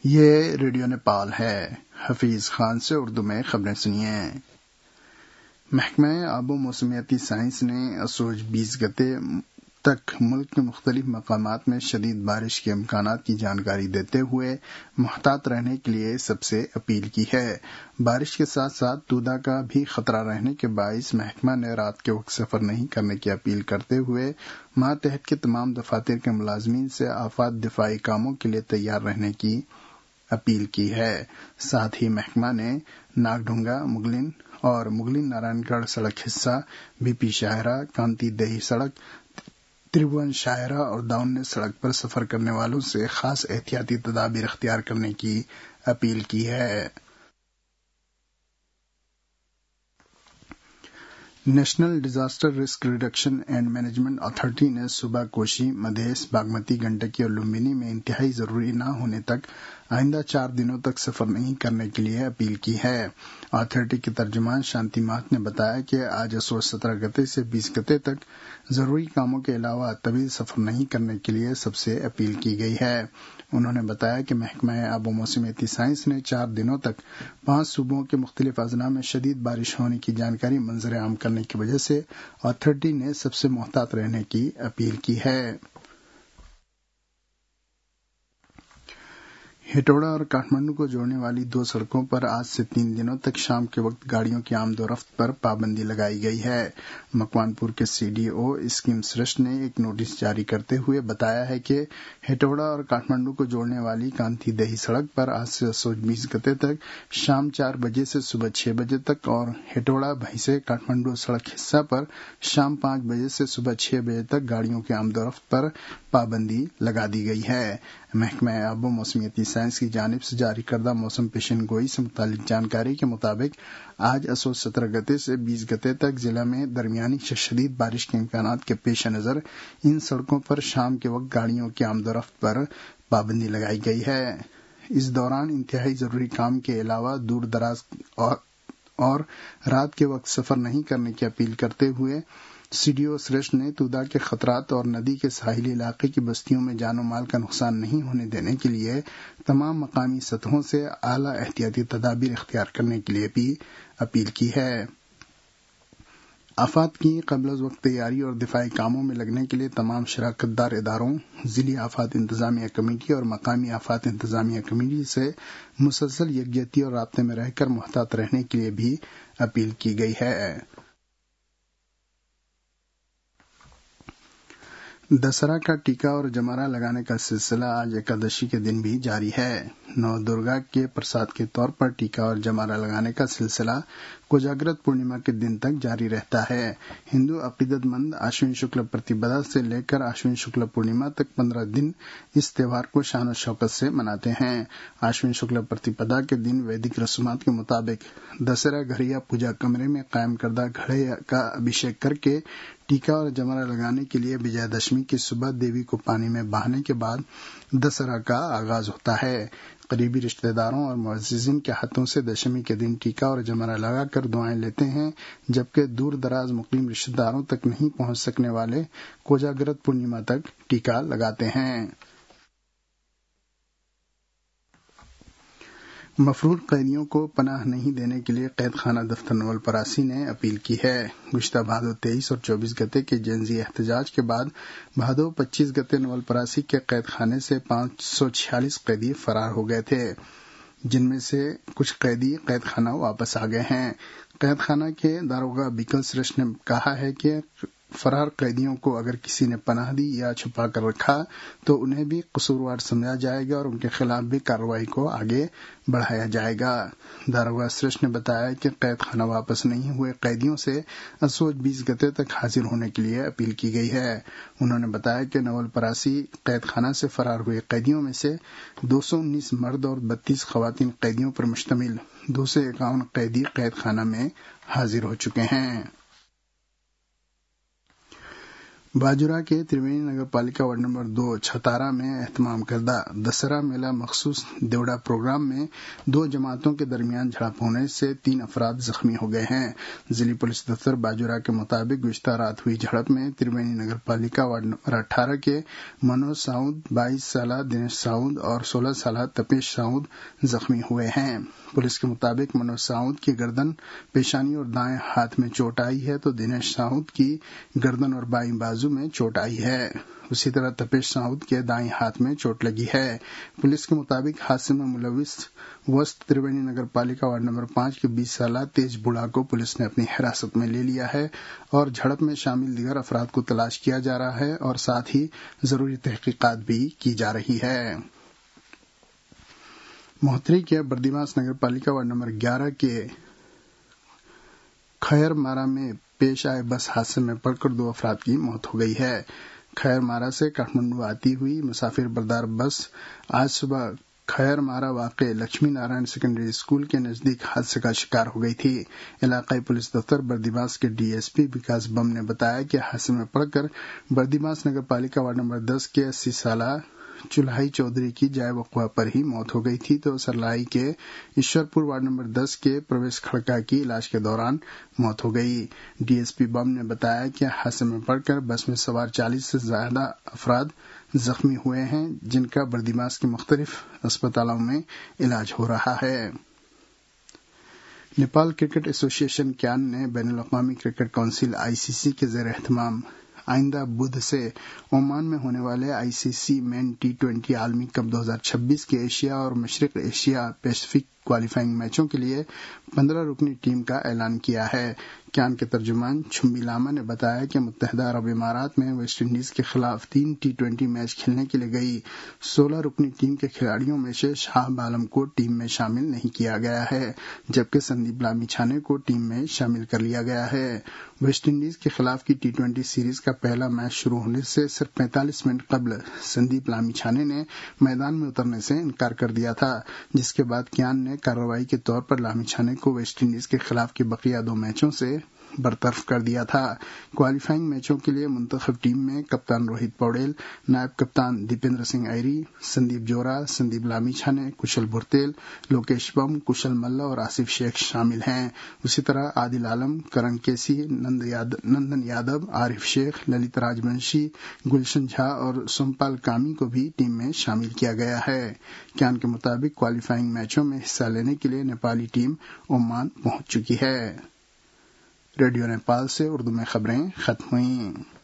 یہ ریڈیو نیپال ہے۔ حفیظ خان سے اردو میں خبریں سنیے۔ محکمہ آب و موسمیاتی سائنس نے اسوج 20 گتے تک ملک کے مختلف مقامات میں شدید بارش کے امکانات کی جانکاری دیتے ہوئے محتاط رہنے کے لیے سب سے اپیل کی ہے۔ بارش کے ساتھ ساتھ تودا کا بھی خطرہ رہنے کے باعث محکمہ نے رات کے وقت سفر نہیں کرنے کی اپیل کرتے ہوئے ماتحت کے تمام دفاتر کے ملازمین سے آفات دفاعی کاموں کے لیے تیار رہنے کی اپیل کی ہے۔ ساتھ ہی محکمہ نے ناگڈھونگا مغلن اور مغلن نارائن گڑھ سڑک حصہ، بی پی شاہراہ، کانتی دیہی سڑک، تریبھون شاہراہ اور داؤن سڑک پر سفر کرنے والوں سے خاص احتیاطی تدابیر اختیار کرنے کی اپیل کی ہے۔ National disaster risk reduction and management authority نے صوبہ کوشی، مدھیش، باگمتی، گنڈکی اور لمبینی میں انتہائی ضروری نہ ہونے تک آئندہ 4 دنوں تک سفر نہیں کرنے کے لیے اپیل کی ہے۔ اتھارٹی کے ترجمان شانتی مہت نے بتایا کہ آج اسوج 17 گتے سے 20 گتے تک ضروری کاموں کے علاوہ طویل سفر نہیں کرنے کے لیے سب سے اپیل کی گئی ہے۔ انہوں نے بتایا کہ محکمہ آب و موسمیاتی سائنس نے 4 دنوں تک 5 صوبوں کے مختلف اضلاع میں شدید بارش ہونے کی جانکاری منظر عام کرنے کی وجہ سے اتھارٹی نے سب سے محتاط رہنے کی اپیل کی ہے۔ ہیٹوڑا اور کاٹھمنڈو کو جوڑنے والی 2 سڑکوں پر آج سے 3 دنوں تک شام کے وقت گاڑیوں کی آمد و رفت پر پابندی لگائی گئی ہے۔ مکوان پور کے سی ڈی او اسکیم سرشٹ نے ایک نوٹس جاری کرتے ہوئے بتایا ہے کہ ہیٹوڑا اور کاٹھمنڈو کو جوڑنے والی کانتی دیہی سڑک پر آج سے اسوج 20 گتے تک شام 4 بجے سے صبح 6 بجے تک اور ہیٹوڑا بھینسے کاٹھمنڈو سڑک حصہ پر شام 5 بجے سے صبح 6 بجے تک گاڑیوں کی آمد و رفت پر پابندی لگا دی گئی ہے۔ محکمہ آب و موسمیاتی سائنس کی جانب سے جاری کردہ موسم پیشن گوئی سے متعلق جانکاری کے مطابق آج اسوج 17 گتے سے 20 گتے تک ضلع میں درمیانی سے شدید بارش کے امکانات کے پیش نظر ان سڑکوں پر شام کے وقت گاڑیوں کی آمد و رفت پر پابندی لگائی گئی ہے۔ اس دوران انتہائی ضروری کام کے علاوہ دور دراز اور رات کے وقت سفر نہیں کرنے کی اپیل کرتے ہوئے سی ڈی او سرشٹ نے تودا کے خطرات اور ندی کے ساحلی علاقے کی بستیوں میں جان و مال کا نقصان نہیں ہونے دینے کے لیے تمام مقامی سطحوں سے اعلیٰ احتیاطی تدابیر اختیار کرنے کے لیے بھی اپیل کی ہے۔ آفات کی قبل از وقت تیاری اور دفاعی کاموں میں لگنے کے لیے تمام شراکت دار اداروں، ضلعی آفات انتظامیہ کمیٹی اور مقامی آفات انتظامیہ کمیٹی سے مسلسل یکجہتی اور رابطے میں رہ کر محتاط رہنے کے لیے بھی اپیل کی گئی ہے۔ دسہرہ کا ٹیکہ اور جمارہ لگانے کا سلسلہ آج ایکادشی کے دن بھی جاری ہے۔ نو درگا کے پرساد کے طور پر ٹیکہ اور جمارہ لگانے کا سلسلہ کوجاگرت پورنیما کے دن تک جاری رہتا ہے۔ ہندو عقیدت مند آشون شکل پرتیپدا سے لے کر آشون شکل پورنیما تک 15 دن اس تہوار کو شان و شوکت سے مناتے ہیں۔ آشون شکل پرتیپدا کے دن ویدک رسومات کے مطابق دسہرہ گھریا پوجا کمرے میں قائم کردہ گھڑے کا ابھیشیک کر کے ٹیکہ اور جمرہ لگانے کے لیے وجے دشمی کی صبح دیوی کو پانی میں بہانے کے بعد دسہرہ کا آغاز ہوتا ہے۔ قریبی رشتہ داروں اور معززین کے ہاتھوں سے دشمی کے دن ٹیکہ اور جمرہ لگا کر دعائیں لیتے ہیں، جبکہ دور دراز مقیم رشتہ داروں تک نہیں پہنچ سکنے والے کوجاگرت پورنیما تک ٹیکہ لگاتے ہیں۔ مفرور قیدیوں کو پناہ نہیں دینے کے لیے قید خانہ دفتر نول پراسی نے اپیل کی ہے۔ گزشتہ بھادو 23 اور 24 گتے کے جنزی احتجاج کے بعد بھادو 25 گتے نول پراسی کے قید خانے سے 546 قیدی فرار ہو گئے تھے، جن میں سے کچھ قیدی قید خانہ واپس آ گئے ہیں۔ قید خانہ کے داروغہ بیکل سرش نے کہا ہے کہ فرار قیدیوں کو اگر کسی نے پناہ دی یا چھپا کر رکھا تو انہیں بھی قصوروار سمجھا جائے گا اور ان کے خلاف بھی کارروائی کو آگے بڑھایا جائے گا۔ داروغہ سرش نے بتایا کہ قید خانہ واپس نہیں ہوئے قیدیوں سے اسوج 20 گتے تک حاضر ہونے کے لیے اپیل کی گئی ہے۔ انہوں نے بتایا کہ نول پراسی قید خانہ سے فرار ہوئے قیدیوں میں سے 219 مرد اور 32 خواتین قیدیوں پر مشتمل 251 قیدی قید خانہ میں حاضر ہو چکے ہیں۔ बाजुरा के त्रिवेणी नगर पालिका वार्ड नंबर 2 छतारा में एहतमाम करदा दशहरा मेला मखसूस देवड़ा प्रोग्राम में 2 जमातों के दरमियान झड़प होने से 3 अफराद जख्मी हो गए हैं। जिला पुलिस दफ्तर बाजुरा के मुताबिक गुज़िश्ता रात हुई झड़प में त्रिवेणी नगर पालिका वार्ड नंबर 18 के मनोज साउद, 22 साल दिनेश साउद और 16 साल तपेश साउद जख्मी हुए हैं। पुलिस के मुताबिक मनोज साउद की गर्दन, पेशानी और दाएं हाथ में चोट आई है तो दिनेश साउद की गर्दन और बाईं बाजू में चोट आई है। उसी तरह तपेश साउद के दाईं हाथ में चोट लगी है। पुलिस के मुताबिक हादसे में मुलविस वस्त त्रिवेणी नगर पालिका वार्ड नंबर 5 के 20 साल तेज बुढ़ा को पुलिस ने अपनी हिरासत में ले लिया है और झड़प में शामिल दीगर अफराद को तलाश किया जा रहा है और साथ ही जरूरी तहकीकात भी की जा रही है। मोहतरी के बर्दिवास नगर पालिका वार्ड नंबर 11 के खैर मारा में पेश आए बस हादसे में पड़कर 2 अफराद की मौत हो गई है। खैर मारा से काठमांडू आती हुई मुसाफिर बरदार बस आज सुबह खैर मारा वाक़े लक्ष्मी नारायण सेकेंडरी स्कूल के नजदीक हादसे का शिकार हो गई थी। इलाकाई पुलिस दफ्तर बर्दिवास के डीएसपी विकास बम ने बताया कि हादसे में पड़कर बर्दिवास नगर पालिका वार्ड नंबर 10 के 80 साल चुल्हाई चौधरी की जाय वक़्वा पर ही मौत हो गई थी तो सरलाई के ईश्वरपुर वार्ड नंबर 10 के प्रवेश खड़का की इलाज के दौरान मौत हो गई। डीएसपी बम ने बताया कि हादसे में पड़कर बस में सवार 40 से ज्यादा अफराद जख्मी हुए हैं जिनका बर्दिवास के मुख्तलिफ अस्पतालों में इलाज हो रहा है। नेपाल क्रिकेट एसोसिएशन क्यान ने बैनुल-अक़वामी क्रिकेट काउंसिल आईसीसी के ज़ेर एहतमाम आइंदा बुध से ओमान में होने वाले आईसीसी मेन टी20 आलमी कप 2026 के एशिया और मशरिक एशिया पैसिफिक क्वालिफाइंग मैचों के लिए 15 रुकनी टीम का ऐलान किया है। क्यान के तर्जुमान छुम्बी लामा ने बताया कि मुत्तहिदा अरब इमारात में वेस्ट इंडीज के खिलाफ 3 टी20 मैच खेलने के लिए गई 16 रुकनी टीम के खिलाड़ियों में से शाहब आलम को टीम में शामिल नहीं किया गया है जबकि संदीप लामिछाने को टीम में शामिल कर लिया गया है। वेस्ट इंडीज के खिलाफ की टी20 सीरीज का पहला मैच शुरू होने से सिर्फ 45 मिनट कबल संदीप लामिछाने ने मैदान में उतरने से इनकार कर दिया था जिसके बाद क्यान ने कार्रवाई के तौर पर लामिछाने को वेस्ट इंडीज के खिलाफ की बकिया 2 मैचों से बरतरफ कर दिया था। क्वालिफाइंग मैचों के लिए मुंतखब टीम में कप्तान रोहित पौडेल, नायब कप्तान दीपेंद्र सिंह ऐरी, संदीप जोरा, संदीप लामिछाने, कुशल भुरतेल, लोकेश बम, कुशल मल्ला और आसिफ शेख शामिल हैं। उसी तरह आदिल आलम, करण केसी, नंदन यादव, आरिफ शेख, ललित राजवंशी, गुलशन झा और सोमपाल कामी को भी टीम में शामिल किया गया है। क्यान के मुताबिक क्वालिफाइंग मैचों में हिस्सा लेने के लिए नेपाली टीम ओमान पहुंच चुकी है। रेडियो नेपाल से उर्दू में खबरें खत्म हुई।